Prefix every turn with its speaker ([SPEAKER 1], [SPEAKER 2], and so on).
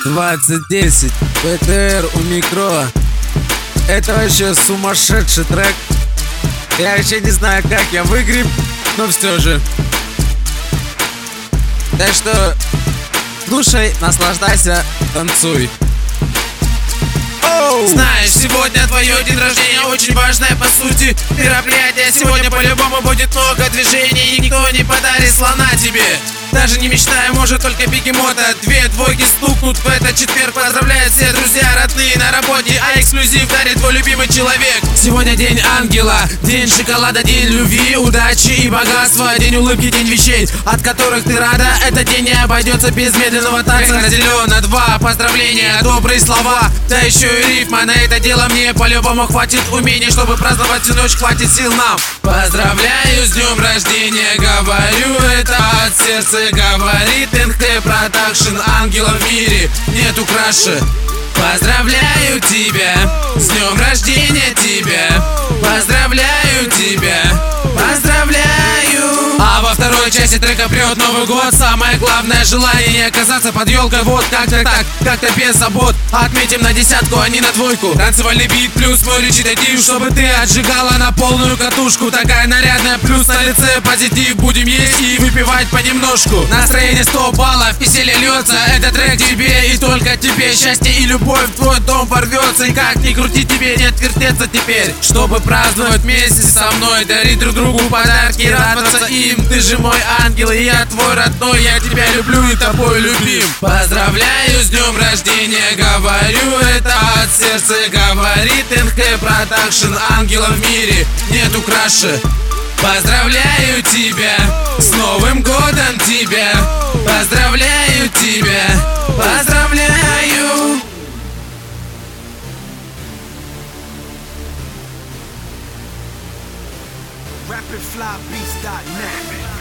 [SPEAKER 1] 2010, ПТР у Микро. Это вообще сумасшедший трек. Я вообще не знаю, как я выгреб, но все же. Так что слушай, наслаждайся, танцуй.
[SPEAKER 2] Знаешь, сегодня твое день рождения очень важное по сути мероприятие. Сегодня по-любому будет много движений, и никто не подарит слона тебе. Даже не мечтая, может только бегемота. 2 двойки стукнут в этот четверг. Поздравляют все друзья, родные на работе, а эксклюзив дарит твой любимый человек. Сегодня день ангела, день шоколада, день любви, удачи и богатства, день улыбки, день вещей, от которых ты рада. Этот день не обойдется без медленного танца. Разделен на 2 поздравления, добрые слова, да еще и рифма. На это дело мне по-любому хватит умений, чтобы праздновать всю ночь, хватит сил нам. Поздравляю с днем рождения, говорю это от сердца. Говорит НХ Продакшн, ангелов в мире нету краше. Поздравляю тебя, с днем рождения тебя. Поздравляю тебя, поздравляю. А во второй части трека прет Новый год. Самое главное желание не оказаться под елкой. Вот как-то так, как-то без забот. Отметим на 10, а не на 2. Танцевальный бит плюс мой речитатив, чтобы ты отжигала на полную катушку. Такая нарядная, плюс на лице позитив. Будем есть и выпивать понемножку. Настроение 100 баллов, веселье льется. Это трек тебе и только тебе. Счастье и любовь в твой дом ворвется. И как ни крути, тебе не отвертеться теперь. Чтобы праздновать вместе со мной, дарить друг другу подарки, радоваться им. Ты же мой ангел, и я твой родной. Я тебя люблю и тобой любим. Поздравляю с днем рождения, говорю это от сердца. Говорит НХ Продакшн, ангелов в мире нету краше. Поздравляю тебя, с Новым годом тебя. Поздравляю тебя, поздравляю.
[SPEAKER 3] RapidFlyBeats.net